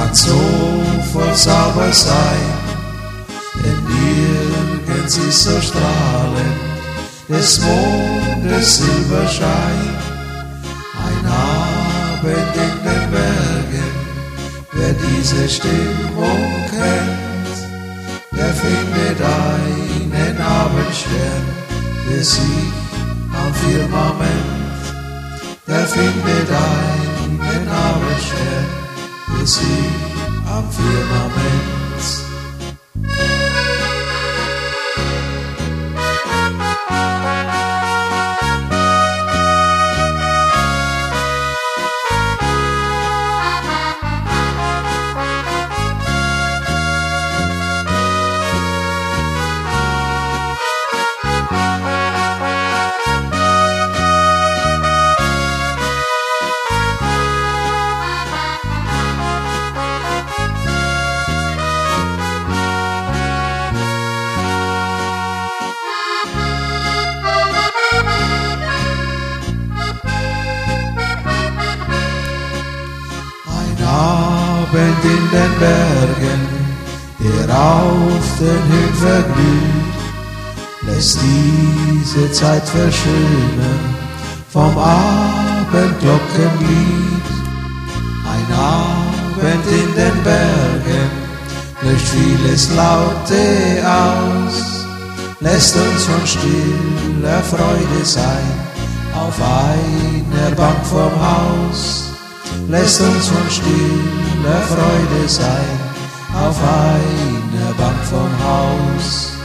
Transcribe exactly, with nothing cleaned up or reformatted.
kann so voll Zauber sein, denn nirgends ist so strahlend des Mondes Silberschein. Ein Abend in den Bergen, wer diese Stimmung kennt, der findet einen Abendstern für sich am Firmament. Der findet einen Abendstern für sich am Firmament. Abend in den Bergen, der auf den Höhen verglüht, lässt diese Zeit verschönen vom Abendglockenlied. Ein Abend in den Bergen löscht vieles Laute aus, lässt uns von stiller Freude sein auf einer Bank vorm Haus. Lässt uns von stiller Freude sein auf einer Bank vom Haus.